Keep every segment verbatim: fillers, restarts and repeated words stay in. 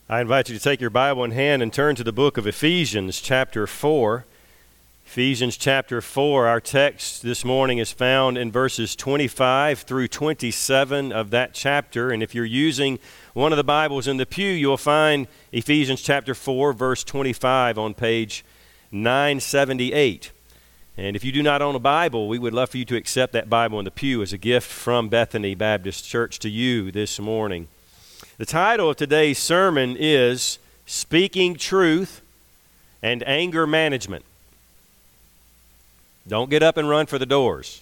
I invite you to take your Bible in hand and turn to the book of Ephesians chapter four. Ephesians chapter four, our text this morning is found in verses twenty-five through twenty-seven of that chapter. And if you're using one of the Bibles in the pew, you'll find Ephesians chapter four, verse twenty-five on page nine seventy-eight. And if you do not own a Bible, we would love for you to accept that Bible in the pew as a gift from Bethany Baptist Church to you this morning. The title of today's sermon is Speaking Truth and Anger Management. Don't get up and run for the doors.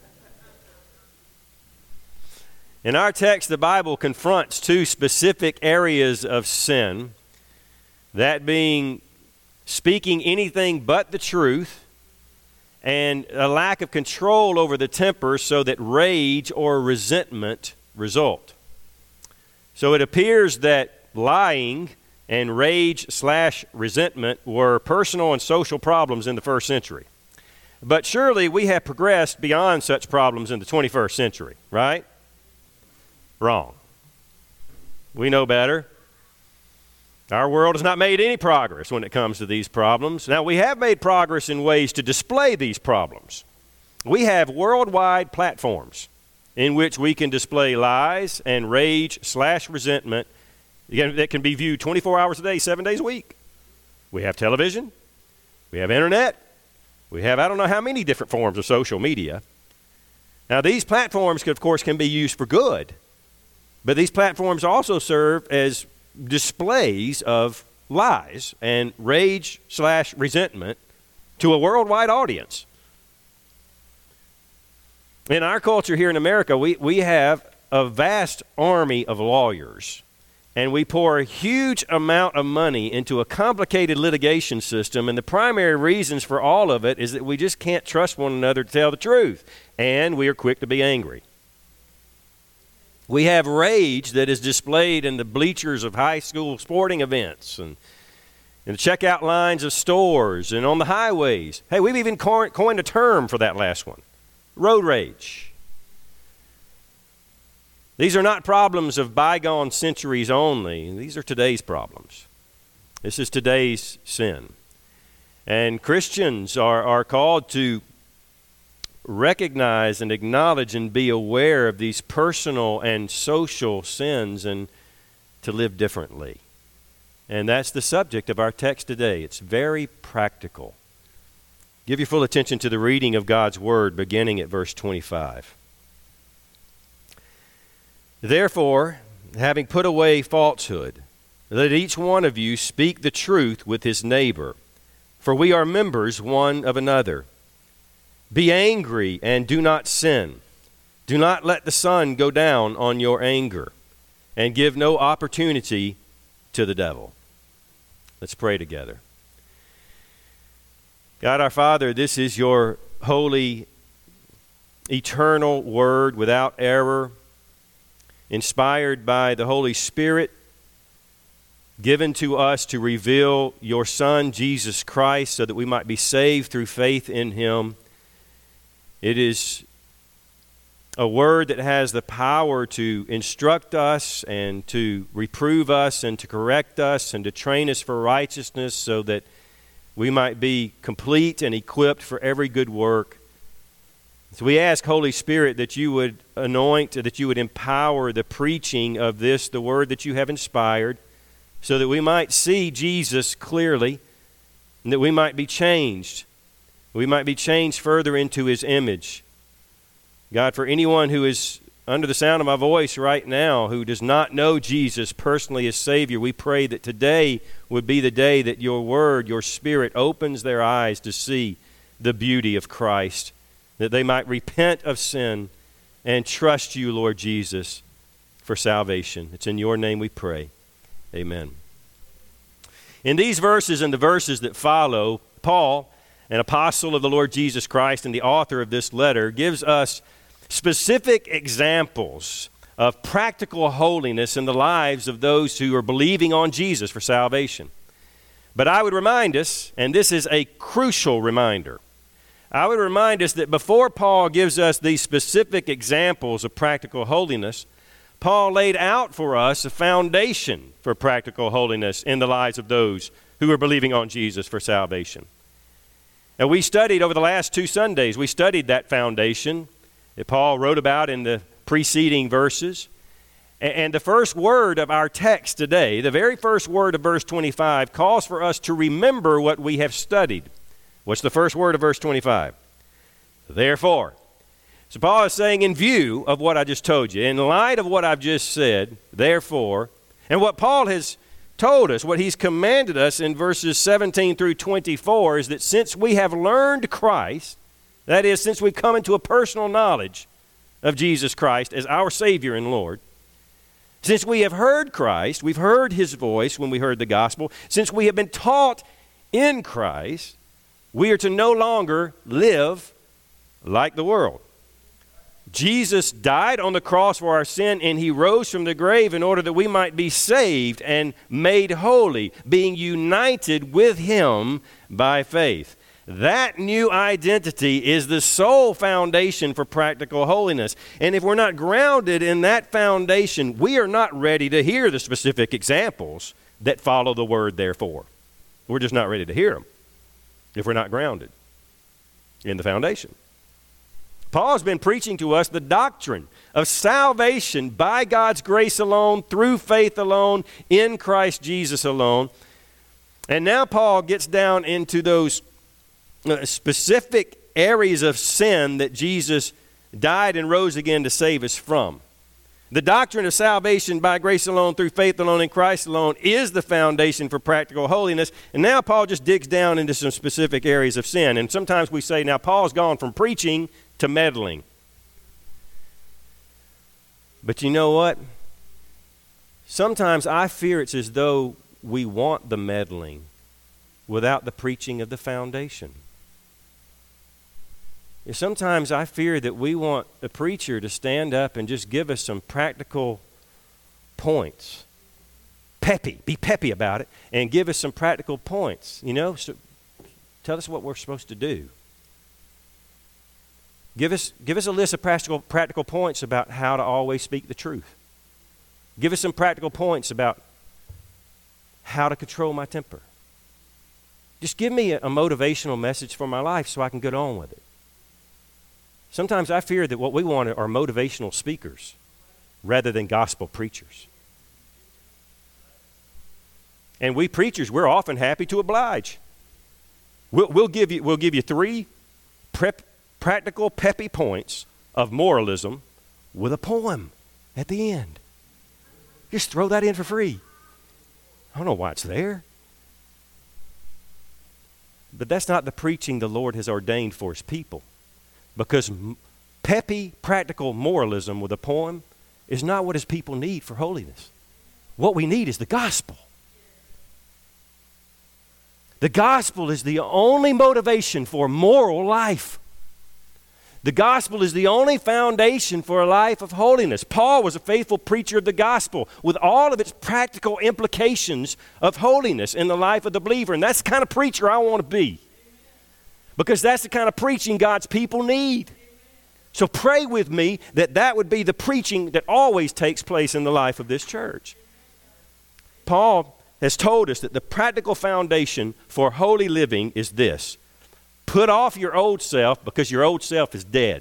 In our text, the Bible confronts two specific areas of sin, that being speaking anything but the truth and a lack of control over the temper so that rage or resentment result. So it appears that lying and rage slash resentment were personal and social problems in the first century. But surely we have progressed beyond such problems in the twenty-first century, right? Wrong. We know better. Our world has not made any progress when it comes to these problems. Now, we have made progress in ways to display these problems. We have worldwide platforms in which we can display lies and rage slash resentment that can be viewed twenty-four hours a day, seven days a week. We have television. We have internet. We have I don't know how many different forms of social media. Now, these platforms, of course, can be used for good, but these platforms also serve as displays of lies and rage slash resentment to a worldwide audience. In our culture here in America, we, we have a vast army of lawyers, and we pour a huge amount of money into a complicated litigation system, and the primary reasons for all of it is that we just can't trust one another to tell the truth, and we are quick to be angry. We have rage that is displayed in the bleachers of high school sporting events and in the checkout lines of stores and on the highways. Hey, we've even coined a term for that last one. Road rage. These are not problems of bygone centuries only. These are today's problems. This is today's sin. And Christians are, are called to recognize and acknowledge and be aware of these personal and social sins and to live differently. And that's the subject of our text today. It's very practical. Give your full attention to the reading of God's Word, beginning at verse twenty-five. Therefore, having put away falsehood, let each one of you speak the truth with his neighbor, for we are members one of another. Be angry and do not sin. Do not let the sun go down on your anger, and give no opportunity to the devil. Let's pray together. God our Father, this is your holy, eternal word without error, inspired by the Holy Spirit, given to us to reveal your Son, Jesus Christ, so that we might be saved through faith in him. It is a word that has the power to instruct us and to reprove us and to correct us and to train us for righteousness so that we might be complete and equipped for every good work. So we ask, Holy Spirit, that you would anoint, that you would empower the preaching of this, the word that you have inspired, so that we might see Jesus clearly and that we might be changed. We might be changed further into his image. God, for anyone who is under the sound of my voice right now who does not know Jesus personally as Savior, we pray that today would be the day that your word, your Spirit opens their eyes to see the beauty of Christ, that they might repent of sin and trust you, Lord Jesus, for salvation. It's in your name we pray. Amen. In these verses and the verses that follow, Paul, an apostle of the Lord Jesus Christ and the author of this letter, gives us specific examples of practical holiness in the lives of those who are believing on Jesus for salvation. But I would remind us, and this is a crucial reminder, I would remind us that before Paul gives us these specific examples of practical holiness, Paul laid out for us a foundation for practical holiness in the lives of those who are believing on Jesus for salvation. And we studied over the last two Sundays, we studied that foundation that Paul wrote about in the preceding verses. And the first word of our text today, the very first word of verse twenty-five, calls for us to remember what we have studied. What's the first word of verse twenty-five? Therefore. So Paul is saying, in view of what I just told you, in light of what I've just said, therefore, and what Paul has told us, what he's commanded us in verses seventeen through twenty-four, is that since we have learned Christ, that is, since we've come into a personal knowledge of Jesus Christ as our Savior and Lord, since we have heard Christ, we've heard his voice when we heard the gospel, since we have been taught in Christ, we are to no longer live like the world. Jesus died on the cross for our sin, and he rose from the grave in order that we might be saved and made holy, being united with him by faith. That new identity is the sole foundation for practical holiness. And if we're not grounded in that foundation, we are not ready to hear the specific examples that follow the word therefore. We're just not ready to hear them if we're not grounded in the foundation. Paul's been preaching to us the doctrine of salvation by God's grace alone, through faith alone, in Christ Jesus alone. And now Paul gets down into those uh, specific areas of sin that Jesus died and rose again to save us from. The doctrine of salvation by grace alone, through faith alone, in Christ alone is the foundation for practical holiness. And now Paul just digs down into some specific areas of sin. And sometimes we say, now Paul's gone from preaching to meddling. But you know what? Sometimes I fear it's as though we want the meddling without the preaching of the foundation. Sometimes I fear that we want a preacher to stand up and just give us some practical points. Peppy, be peppy about it, and give us some practical points. You know, so tell us what we're supposed to do. Give us, give us a list of practical, practical points about how to always speak the truth. Give us some practical points about how to control my temper. Just give me a, a motivational message for my life so I can get on with it. Sometimes I fear that what we want are motivational speakers rather than gospel preachers. And we preachers, we're often happy to oblige. We'll, we'll, give, you, we'll give you three prep, practical, peppy points of moralism with a poem at the end. Just throw that in for free. I don't know why it's there. But that's not the preaching the Lord has ordained for his people. Because peppy, practical moralism with a poem is not what his people need for holiness. What we need is the gospel. The gospel is the only motivation for moral life. The gospel is the only foundation for a life of holiness. Paul was a faithful preacher of the gospel with all of its practical implications of holiness in the life of the believer. And that's the kind of preacher I want to be. Because that's the kind of preaching God's people need. So pray with me that that would be the preaching that always takes place in the life of this church. Paul has told us that the practical foundation for holy living is this. Put off your old self because your old self is dead.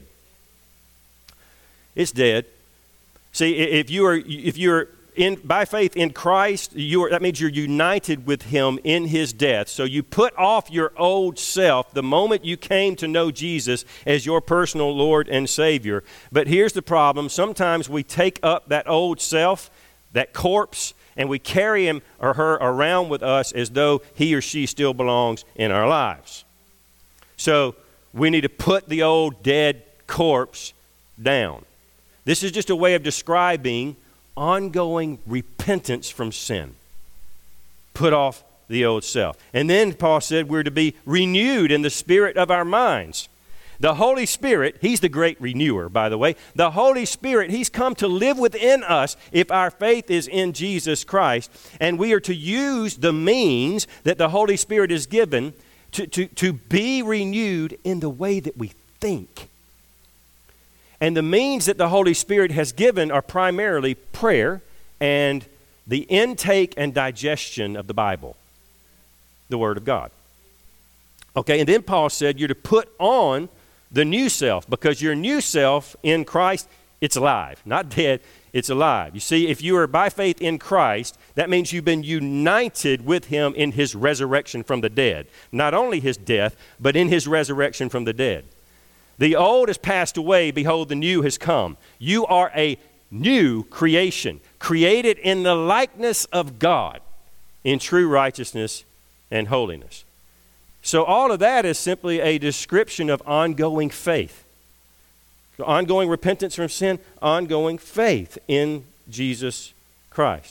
It's dead. See, if you are if you're in by faith in Christ, you are, that means you're united with him in his death. So you put off your old self the moment you came to know Jesus as your personal Lord and Savior. But here's the problem. Sometimes we take up that old self, that corpse, and we carry him or her around with us as though he or she still belongs in our lives. So we need to put the old dead corpse down. This is just a way of describing ongoing repentance from sin. Put off the old self. And then Paul said we're to be renewed in the spirit of our minds. The Holy Spirit, he's the great renewer, by the way. The Holy Spirit, he's come to live within us if our faith is in Jesus Christ. And we are to use the means that the Holy Spirit is given to, to, to be renewed in the way that we think. And the means that the Holy Spirit has given are primarily prayer and the intake and digestion of the Bible, the Word of God. Okay, and then Paul said you're to put on the new self, because your new self in Christ, it's alive, not dead, it's alive. You see, if you are by faith in Christ, that means you've been united with him in his resurrection from the dead. Not only his death, but in his resurrection from the dead. The old has passed away, behold, the new has come. You are a new creation, created in the likeness of God, in true righteousness and holiness. So all of that is simply a description of ongoing faith. Ongoing repentance from sin, ongoing faith in Jesus Christ.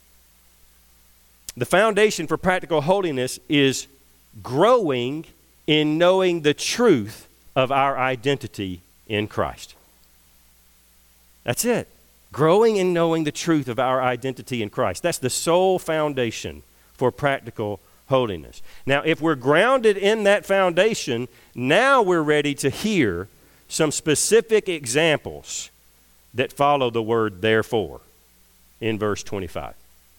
The foundation for practical holiness is growing in knowing the truth of our identity in Christ. That's it. Growing in knowing the truth of our identity in Christ. That's the sole foundation for practical holiness. Now, if we're grounded in that foundation, now we're ready to hear some specific examples that follow the word therefore in verse twenty-five.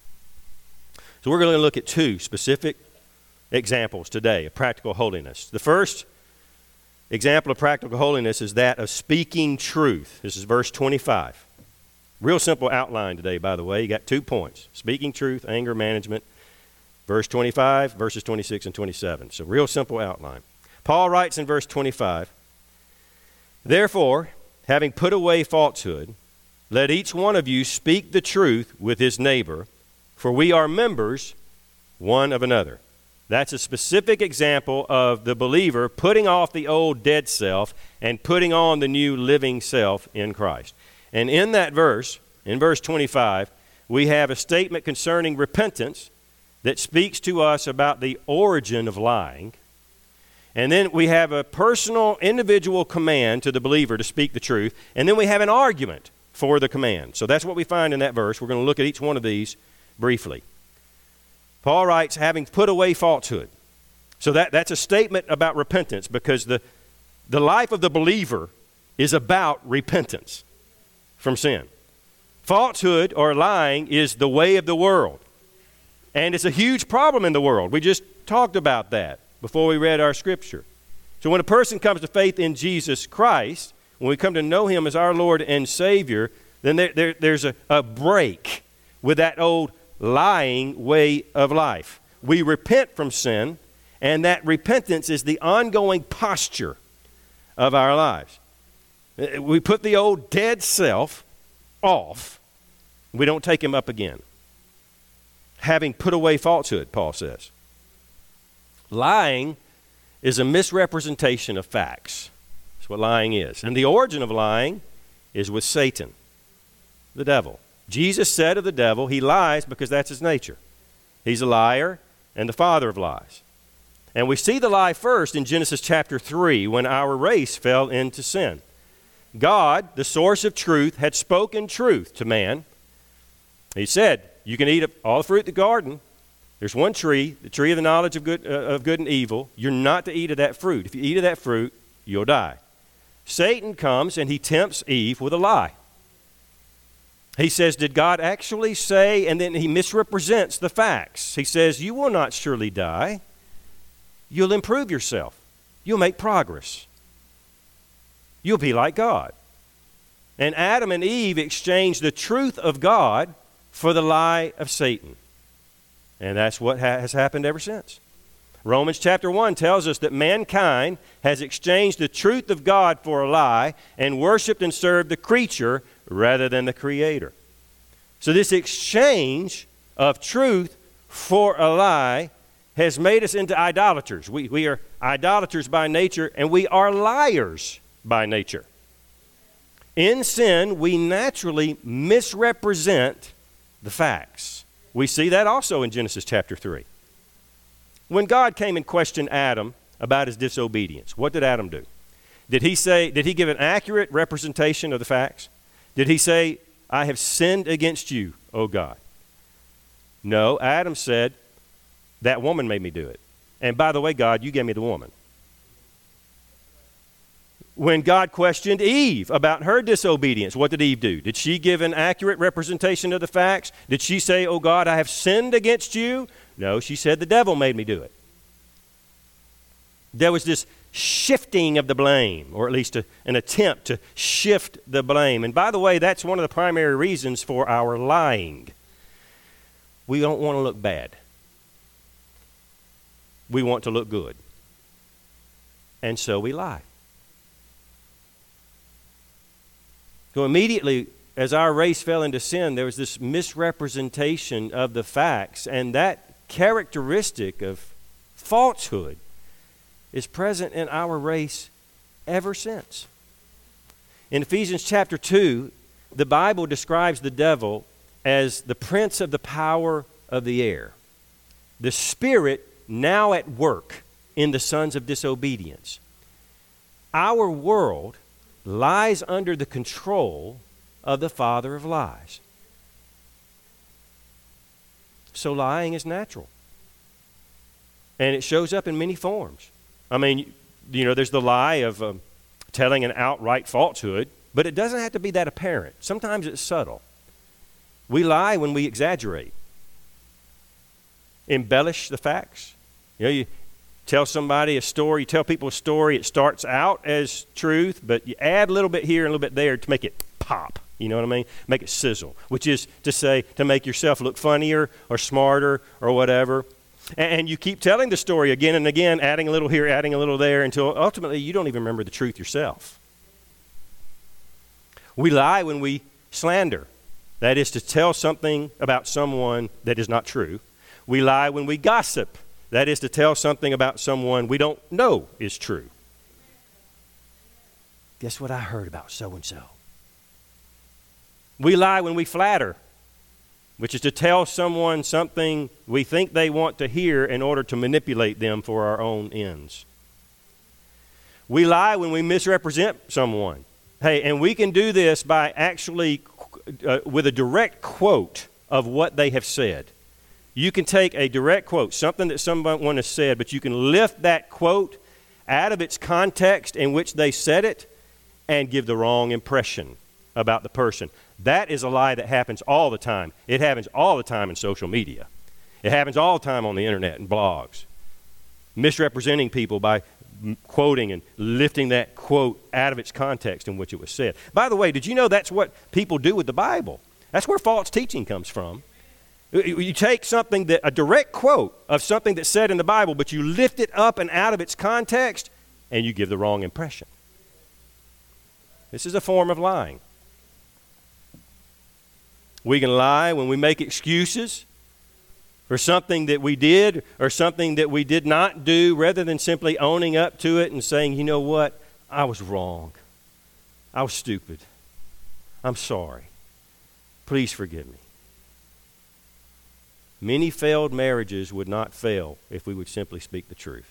So we're going to look at two specific examples today of practical holiness. The first example of practical holiness is that of speaking truth. This is verse twenty-five. Real simple outline today, by the way. You got two points: speaking truth, anger management. Verse twenty-five, verses twenty-six and twenty-seven. So real simple outline. Paul writes in verse twenty-five, therefore, having put away falsehood, let each one of you speak the truth with his neighbor, for we are members one of another. That's a specific example of the believer putting off the old dead self and putting on the new living self in Christ. And in that verse, in verse twenty-five, we have a statement concerning repentance that speaks to us about the origin of lying. And then we have a personal, individual command to the believer to speak the truth. And then we have an argument for the command. So that's what we find in that verse. We're going to look at each one of these briefly. Paul writes, having put away falsehood. So that, that's a statement about repentance, because the, the life of the believer is about repentance from sin. Falsehood or lying is the way of the world. And it's a huge problem in the world. We just talked about that before we read our scripture. So when a person comes to faith in Jesus Christ, when we come to know him as our Lord and Savior, then there, there, there's a, a break with that old lying way of life. We repent from sin, and that repentance is the ongoing posture of our lives. We put the old dead self off. We don't take him up again. Having put away falsehood, Paul says. Lying is a misrepresentation of facts. That's what lying is. And the origin of lying is with Satan, the devil. Jesus said of the devil, he lies because that's his nature. He's a liar and the father of lies. And we see the lie first in Genesis chapter three, when our race fell into sin. God, the source of truth, had spoken truth to man. He said, you can eat of all the fruit of the garden. There's one tree, the tree of the knowledge of good, uh, of good and evil. You're not to eat of that fruit. If you eat of that fruit, you'll die. Satan comes and he tempts Eve with a lie. He says, did God actually say? And then he misrepresents the facts. He says, you will not surely die. You'll improve yourself. You'll make progress. You'll be like God. And Adam and Eve exchanged the truth of God for the lie of Satan. And that's what ha- has happened ever since. Romans chapter one tells us that mankind has exchanged the truth of God for a lie and worshiped and served the creature rather than the Creator. So this exchange of truth for a lie has made us into idolaters. We, we are idolaters by nature, and we are liars by nature. In sin, we naturally misrepresent the facts. We see that also in Genesis chapter three. When God came and questioned Adam about his disobedience, what did Adam do? Did he say, did he give an accurate representation of the facts? Did he say, I have sinned against you, O God? No, Adam said, that woman made me do it. And by the way, God, you gave me the woman. When God questioned Eve about her disobedience, what did Eve do? Did she give an accurate representation of the facts? Did she say, oh God, I have sinned against you? No, she said, the devil made me do it. There was this shifting of the blame, or at least a, an attempt to shift the blame. And by the way, that's one of the primary reasons for our lying. We don't want to look bad. We want to look good. And so we lie. So immediately, as our race fell into sin, there was this misrepresentation of the facts, and that characteristic of falsehood is present in our race ever since. In Ephesians chapter two, the Bible describes the devil as the prince of the power of the air, the spirit now at work in the sons of disobedience. Our world lies under the control of the father of lies. So lying is natural. And it shows up in many forms. I mean, you know, there's the lie of um, telling an outright falsehood, but it doesn't have to be that apparent. Sometimes it's subtle. We lie when we exaggerate, embellish the facts. You know, you tell somebody a story, you tell people a story, it starts out as truth, but you add a little bit here and a little bit there to make it pop. You know what I mean? Make it sizzle, which is to say, to make yourself look funnier or smarter or whatever. And you keep telling the story again and again, adding a little here, adding a little there, until ultimately you don't even remember the truth yourself. We lie when we slander. That is to tell something about someone that is not true. We lie when we gossip. That is to tell something about someone we don't know is true. Guess what I heard about so-and-so? We lie when we flatter, which is to tell someone something we think they want to hear in order to manipulate them for our own ends. We lie when we misrepresent someone. Hey, and we can do this by actually, uh, with a direct quote of what they have said. You can take a direct quote, something that someone has said, but you can lift that quote out of its context in which they said it and give the wrong impression about the person. That is a lie that happens all the time. It happens all the time in social media. It happens all the time on the internet and blogs. Misrepresenting people by quoting and lifting that quote out of its context in which it was said. By the way, did you know that's what people do with the Bible? That's where false teaching comes from. You take something, that a direct quote of something that's said in the Bible, but you lift it up and out of its context, and you give the wrong impression. This is a form of lying. We can lie when we make excuses for something that we did or something that we did not do, rather than simply owning up to it and saying, you know what, I was wrong. I was stupid. I'm sorry. Please forgive me. Many failed marriages would not fail if we would simply speak the truth.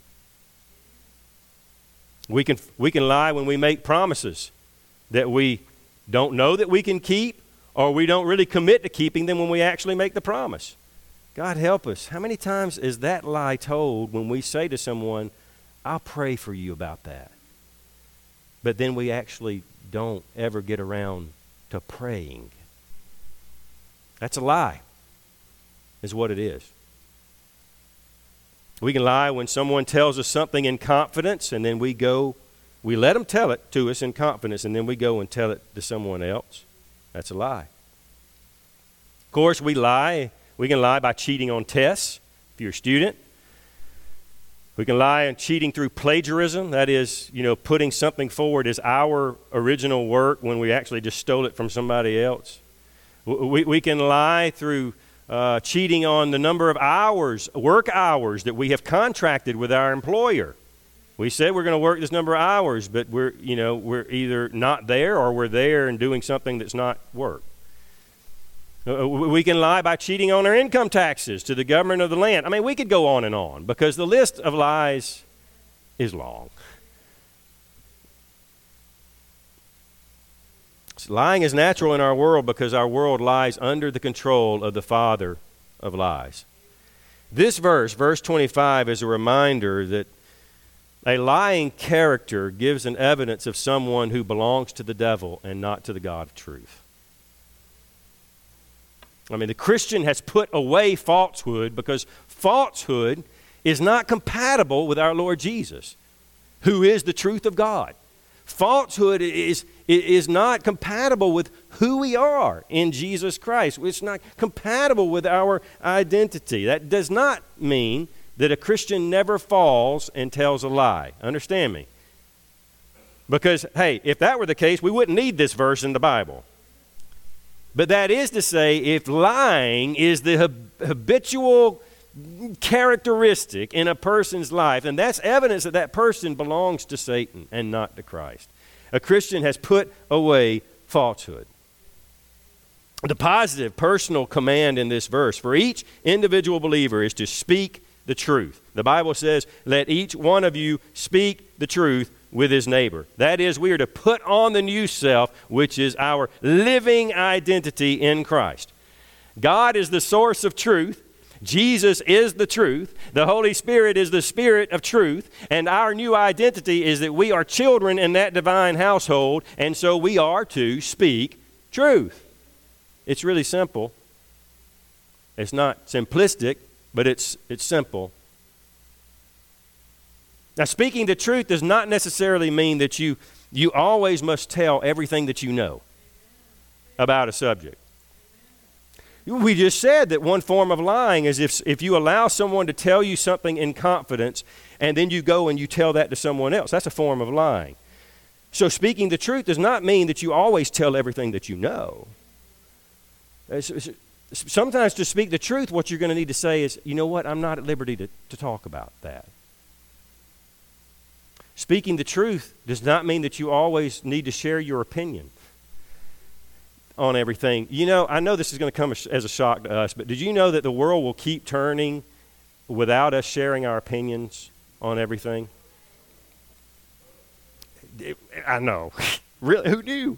We can, we can lie when we make promises that we don't know that we can keep, or we don't really commit to keeping them when we actually make the promise. God help us. How many times is that lie told when we say to someone, I'll pray for you about that? But then we actually don't ever get around to praying. That's a lie, is what it is. We can lie when someone tells us something in confidence, and then we go, we let them tell it to us in confidence, and then we go and tell it to someone else. That's a lie. Of course, we lie. We can lie by cheating on tests, if you're a student. We can lie and cheating through plagiarism. That is, you know, putting something forward as our original work when we actually just stole it from somebody else. We, we can lie through uh, cheating on the number of hours, work hours that we have contracted with our employer. We said we're going to work this number of hours, but we're, you know, we're either not there or we're there and doing something that's not work. Uh, we can lie by cheating on our income taxes to the government of the land. I mean, we could go on and on because the list of lies is long. So lying is natural in our world because our world lies under the control of the father of lies. This verse, verse twenty-five, is a reminder that A lying character gives an evidence of someone who belongs to the devil and not to the God of truth. I mean, the Christian has put away falsehood because falsehood is not compatible with our Lord Jesus, who is the truth of God. Falsehood is, is not compatible with who we are in Jesus Christ. It's not compatible with our identity. That does not mean that a Christian never falls and tells a lie. Understand me? Because, hey, if that were the case, we wouldn't need this verse in the Bible. But that is to say, if lying is the hab- habitual characteristic in a person's life, and that's evidence that that person belongs to Satan and not to Christ. A Christian has put away falsehood. The positive personal command in this verse for each individual believer is to speak the truth. The Bible says, let each one of you speak the truth with his neighbor. That is, we are to put on the new self, which is our living identity in Christ. God is the source of truth. Jesus is the truth. The Holy Spirit is the Spirit of truth. And our new identity is that we are children in that divine household, and so we are to speak truth. It's really simple. It's not simplistic, but it's it's simple. Now, speaking the truth does not necessarily mean that you you always must tell everything that you know about a subject. We just said that one form of lying is if, if you allow someone to tell you something in confidence and then you go and you tell that to someone else. That's a form of lying. So speaking the truth does not mean that you always tell everything that you know. It's, it's, sometimes to speak the truth, what you're going to need to say is, you know what, I'm not at liberty to, to talk about that. Speaking the truth does not mean that you always need to share your opinion on everything. You know, I know this is going to come as a shock to us, but did you know that the world will keep turning without us sharing our opinions on everything? I know. Really, who knew?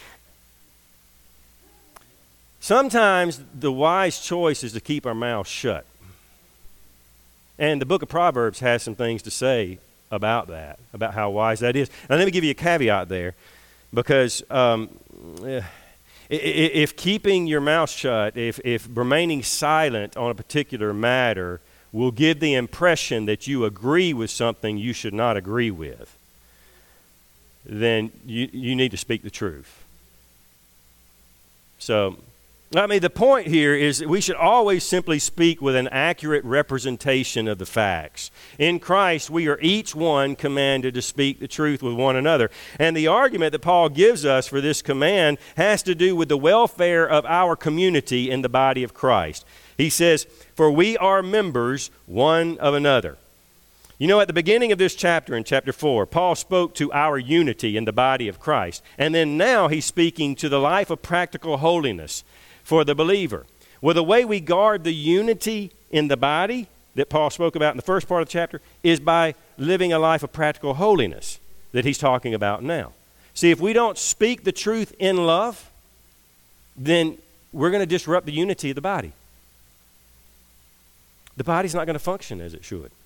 Sometimes the wise choice is to keep our mouths shut. And the book of Proverbs has some things to say about that, about how wise that is. Now, let me give you a caveat there, because um, if keeping your mouth shut, if, if remaining silent on a particular matter will give the impression that you agree with something you should not agree with, then you, you need to speak the truth. So, I mean, the point here is that we should always simply speak with an accurate representation of the facts. In Christ, we are each one commanded to speak the truth with one another. And the argument that Paul gives us for this command has to do with the welfare of our community in the body of Christ. He says, for we are members one of another. You know, at the beginning of this chapter, in chapter four, Paul spoke to our unity in the body of Christ. And then now he's speaking to the life of practical holiness for the believer. Well, the way we guard the unity in the body that Paul spoke about in the first part of the chapter is by living a life of practical holiness that he's talking about now. See, if we don't speak the truth in love, then we're going to disrupt the unity of the body. The body's not going to function as it should.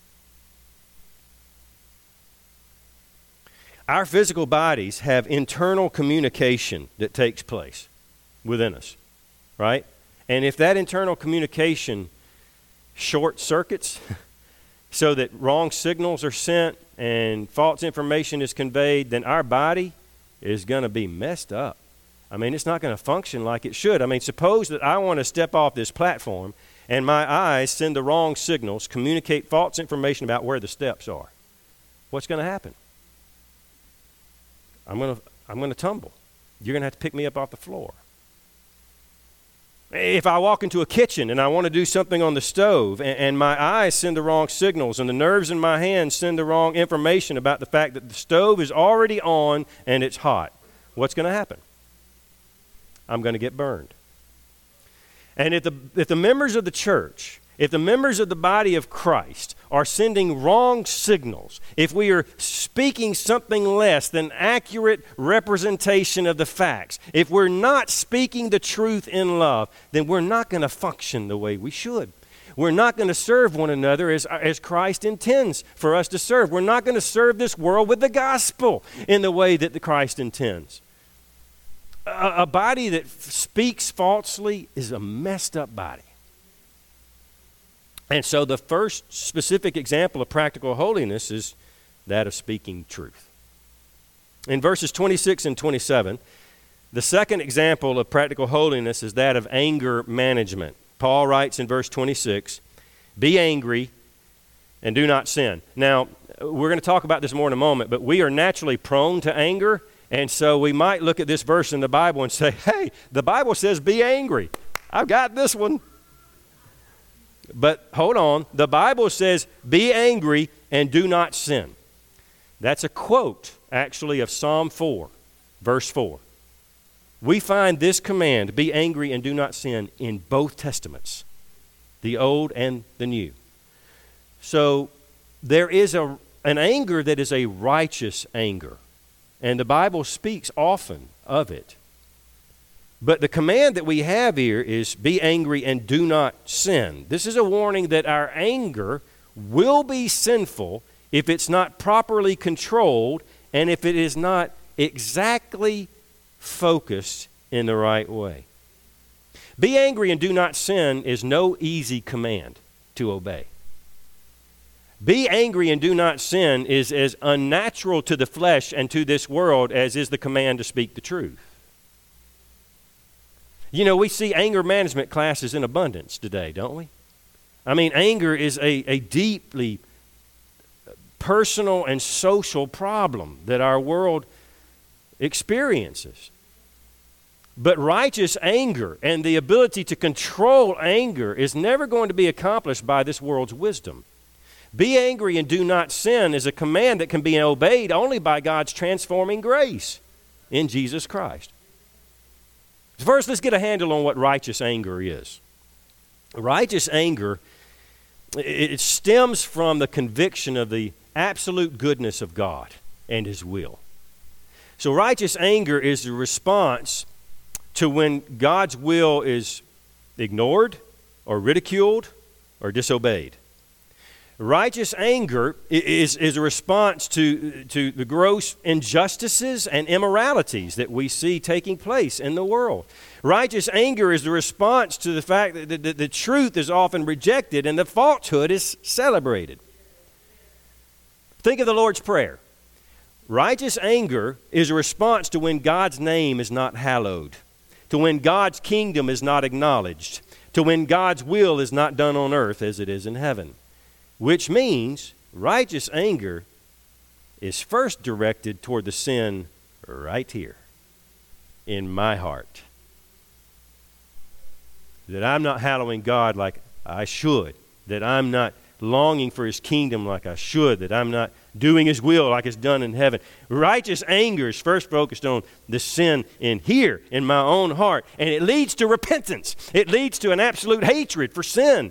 Our physical bodies have internal communication that takes place within us. Right? And if that internal communication short circuits so that wrong signals are sent and false information is conveyed, then our body is going to be messed up. I mean, it's not going to function like it should. I mean, suppose that I want to step off this platform and my eyes send the wrong signals, communicate false information about where the steps are. What's going to happen? I'm going to I'm going to tumble. You're going to have to pick me up off the floor. If I walk into a kitchen and I want to do something on the stove and, and my eyes send the wrong signals and the nerves in my hands send the wrong information about the fact that the stove is already on and it's hot, what's going to happen? I'm going to get burned. And if the, if the members of the church, if the members of the body of Christ are sending wrong signals, if we are speaking something less than accurate representation of the facts, if we're not speaking the truth in love, then we're not going to function the way we should. we're not going to serve one another as, as Christ intends for us to serve. We're not going to serve this world with the gospel in the way that the Christ intends. A, a body that f- speaks falsely is a messed up body. And so the first specific example of practical holiness is that of speaking truth. In verses twenty-six and twenty-seven, the second example of practical holiness is that of anger management. Paul writes in verse twenty-six, "Be angry and do not sin." Now, we're going to talk about this more in a moment, but we are naturally prone to anger, and so we might look at this verse in the Bible and say, hey, the Bible says be angry. I've got this one. But hold on, the Bible says be angry and do not sin. That's a quote, actually, of Psalm four, verse four. We find this command, be angry and do not sin, in both testaments, the Old and the New. So there is a, an anger that is a righteous anger, and the Bible speaks often of it. But the command that we have here is be angry and do not sin. This is a warning that our anger will be sinful if it's not properly controlled and if it is not exactly focused in the right way. Be angry and do not sin is no easy command to obey. Be angry and do not sin is as unnatural to the flesh and to this world as is the command to speak the truth. You know, we see anger management classes in abundance today, don't we? I mean, anger is a, a deeply personal and social problem that our world experiences. But righteous anger and the ability to control anger is never going to be accomplished by this world's wisdom. Be angry and do not sin is a command that can be obeyed only by God's transforming grace in Jesus Christ. First, let's get a handle on what righteous anger is. Righteous anger, it stems from the conviction of the absolute goodness of God and His will. So righteous anger is a response to when God's will is ignored or ridiculed or disobeyed. Righteous anger is, is a response to, to the gross injustices and immoralities that we see taking place in the world. Righteous anger is the response to the fact that the, the, the truth is often rejected and the falsehood is celebrated. Think of the Lord's Prayer. Righteous anger is a response to when God's name is not hallowed, to when God's kingdom is not acknowledged, to when God's will is not done on earth as it is in heaven. Which means righteous anger is first directed toward the sin right here in my heart. That I'm not hallowing God like I should. That I'm not longing for His kingdom like I should. That I'm not doing His will like it's done in heaven. Righteous anger is first focused on the sin in here, in my own heart. And it leads to repentance. It leads to an absolute hatred for sin.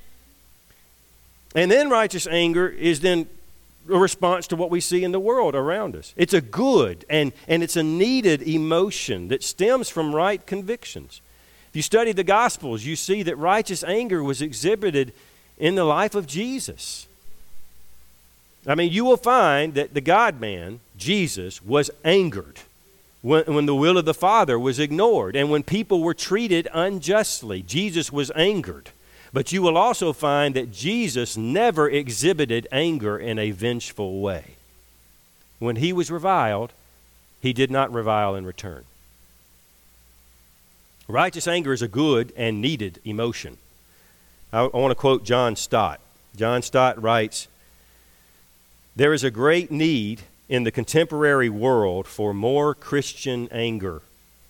And then righteous anger is then a response to what we see in the world around us. It's a good and, and it's a needed emotion that stems from right convictions. If you study the Gospels, you see that righteous anger was exhibited in the life of Jesus. I mean, you will find that the God-man, Jesus, was angered when, when the will of the Father was ignored and when people were treated unjustly. Jesus was angered. But you will also find that Jesus never exhibited anger in a vengeful way. When He was reviled, He did not revile in return. Righteous anger is a good and needed emotion. I, I want to quote John Stott. John Stott writes, "There is a great need in the contemporary world for more Christian anger.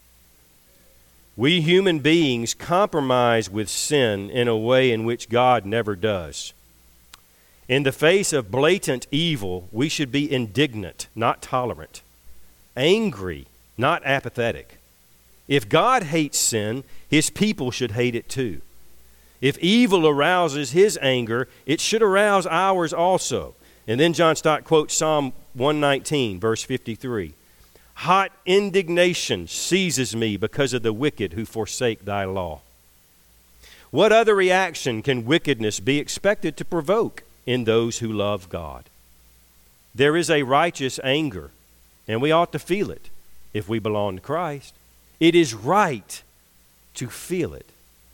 We human beings compromise with sin in a way in which God never does. In the face of blatant evil, we should be indignant, not tolerant, angry, not apathetic. If God hates sin, His people should hate it too. If evil arouses His anger, it should arouse ours also." And then John Stott quotes Psalm one nineteen, verse fifty-three. "Hot indignation seizes me because of the wicked who forsake Thy law." What other reaction can wickedness be expected to provoke in those who love God? There is a righteous anger, and we ought to feel it if we belong to Christ. It is right to feel it.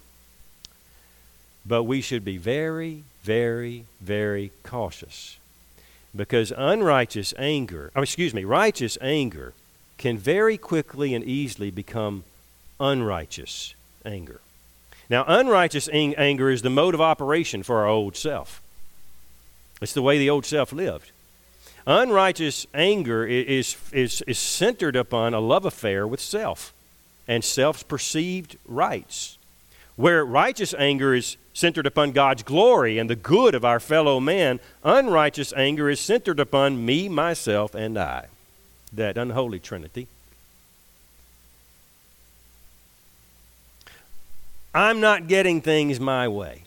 But we should be very, very, very cautious, because unrighteous anger, oh, excuse me, righteous anger can very quickly and easily become unrighteous anger. Now, unrighteous ang- anger is the mode of operation for our old self. It's the way the old self lived. Unrighteous anger is, is, is centered upon a love affair with self and self's perceived rights, where righteous anger is centered upon God's glory and the good of our fellow man. Unrighteous anger is centered upon me, myself, and I. That unholy trinity. I'm not getting things my way.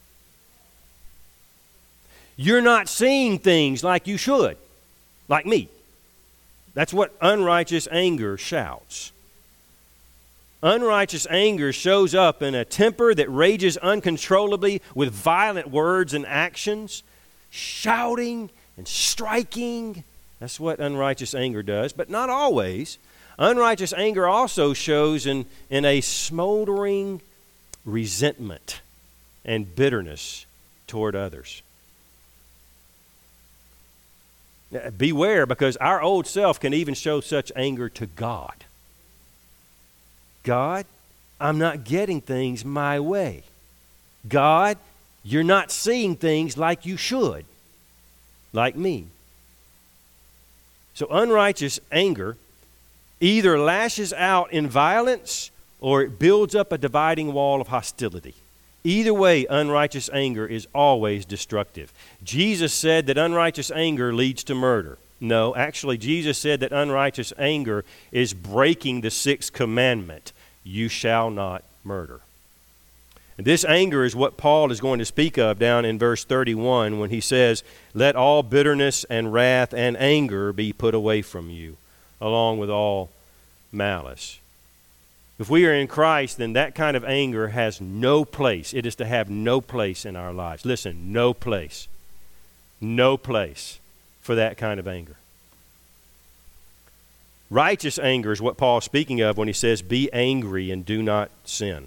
You're not seeing things like you should, like me. That's what unrighteous anger shouts. Unrighteous anger shows up in a temper that rages uncontrollably with violent words and actions, shouting and striking. That's what unrighteous anger does, but not always. Unrighteous anger also shows in, in a smoldering resentment and bitterness toward others. Now, beware, because our old self can even show such anger to God. God, I'm not getting things my way. God, you're not seeing things like you should, like me. So unrighteous anger either lashes out in violence or it builds up a dividing wall of hostility. Either way, unrighteous anger is always destructive. Jesus said that unrighteous anger leads to murder. No, actually, Jesus said that unrighteous anger is breaking the sixth commandment. You shall not murder. And this anger is what Paul is going to speak of down in verse thirty-one when he says, let all bitterness and wrath and anger be put away from you, along with all malice. If we are in Christ, then that kind of anger has no place. It is to have no place in our lives. Listen, no place. No place for that kind of anger. Righteous anger is what Paul is speaking of when he says, be angry and do not sin.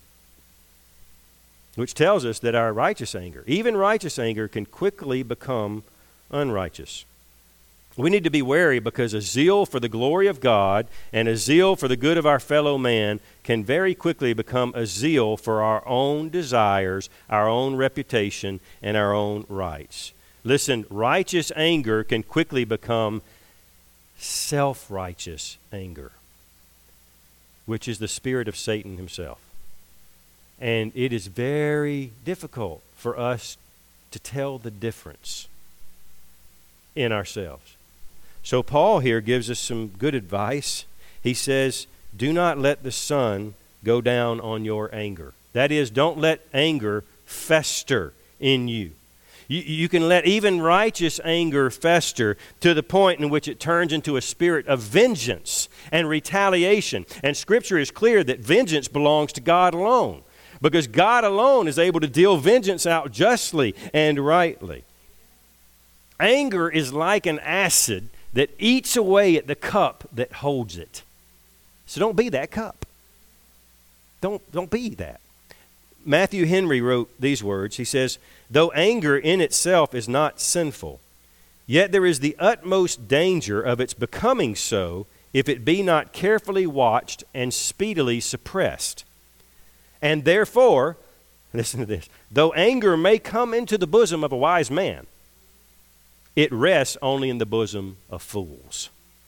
Which tells us that our righteous anger, even righteous anger, can quickly become unrighteous. We need to be wary, because a zeal for the glory of God and a zeal for the good of our fellow man can very quickly become a zeal for our own desires, our own reputation, and our own rights. Listen, righteous anger can quickly become self-righteous anger, which is the spirit of Satan himself. And it is very difficult for us to tell the difference in ourselves. So Paul here gives us some good advice. He says, do not let the sun go down on your anger. That is, don't let anger fester in you. You, you can let even righteous anger fester to the point in which it turns into a spirit of vengeance and retaliation. And Scripture is clear that vengeance belongs to God alone, because God alone is able to deal vengeance out justly and rightly. Anger is like an acid that eats away at the cup that holds it. So don't be that cup. Don't, don't be that. Matthew Henry wrote these words. He says, though anger in itself is not sinful, yet there is the utmost danger of its becoming so if it be not carefully watched and speedily suppressed. And therefore, listen to this, though anger may come into the bosom of a wise man, it rests only in the bosom of fools.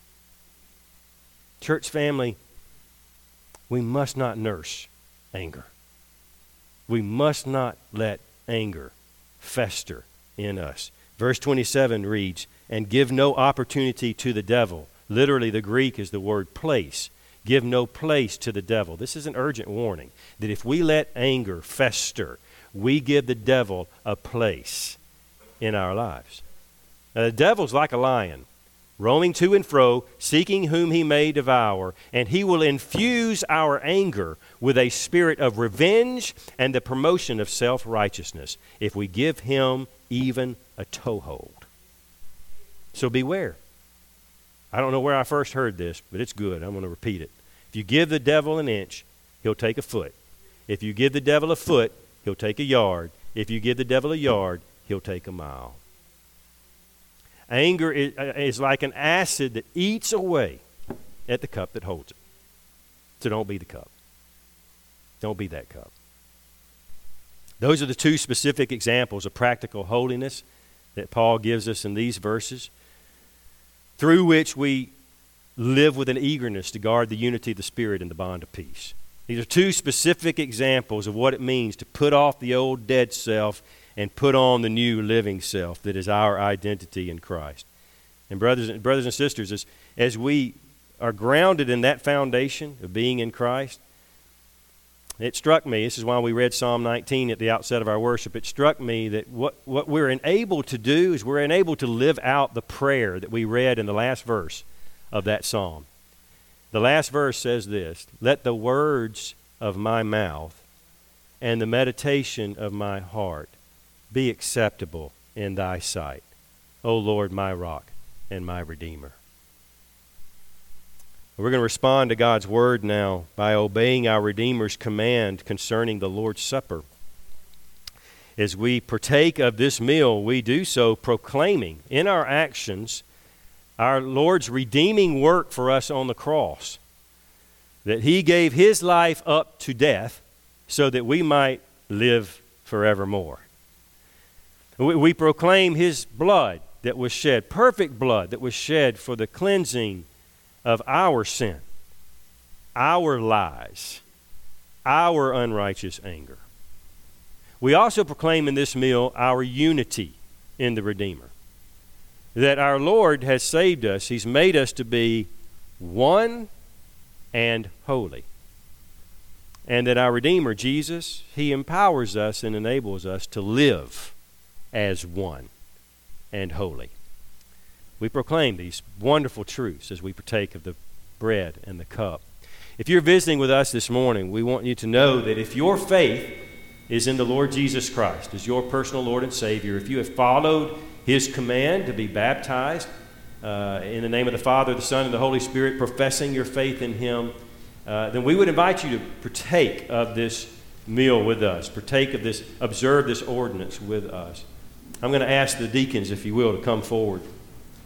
Church family, we must not nurse anger. We must not let anger fester in us. Verse twenty-seven reads, and give no opportunity to the devil. Literally, the Greek is the word place. Give no place to the devil. This is an urgent warning that if we let anger fester, we give the devil a place in our lives. Now, the devil's like a lion. roaming to and fro, seeking whom he may devour, and he will infuse our anger with a spirit of revenge and the promotion of self-righteousness, if we give him even a toehold. So beware. I don't know where I first heard this, but it's good. I'm going to repeat it. If you give the devil an inch, he'll take a foot. If you give the devil a foot, he'll take a yard. If you give the devil a yard, he'll take a mile. Anger is, is like an acid that eats away at the cup that holds it. So don't be the cup. Don't be that cup. Those are the two specific examples of practical holiness that Paul gives us in these verses, through which we live with an eagerness to guard the unity of the Spirit and the bond of peace. These are two specific examples of what it means to put off the old dead self and put on the new living self that is our identity in Christ. And brothers and brothers and sisters, as, as we are grounded in that foundation of being in Christ, it struck me, this is why we read Psalm nineteen at the outset of our worship, it struck me that what, what we're enabled to do is we're enabled to live out the prayer that we read in the last verse of that psalm. The last verse says this: "Let the words of my mouth and the meditation of my heart be acceptable in thy sight, O Lord, my rock and my redeemer." We're going to respond to God's word now by obeying our Redeemer's command concerning the Lord's Supper. As we partake of this meal, we do so proclaiming in our actions our Lord's redeeming work for us on the cross, that he gave his life up to death so that we might live forevermore. We, we proclaim his blood that was shed, perfect blood that was shed for the cleansing of our sin, our lies, our unrighteous anger. We also proclaim in this meal our unity in the Redeemer, that our Lord has saved us. He's made us to be one and holy. And that our Redeemer, Jesus, he empowers us and enables us to live as one and holy. We proclaim these wonderful truths as we partake of the bread and the cup. If you're visiting with us this morning, we want you to know that if your faith is in the Lord Jesus Christ as your personal Lord and Savior, if you have followed his command to be baptized uh, in the name of the Father, the Son, and the Holy Spirit, professing your faith in him, uh, then we would invite you to partake of this meal with us, partake of this, observe this ordinance with us. I'm going to ask the deacons, if you will, to come forward.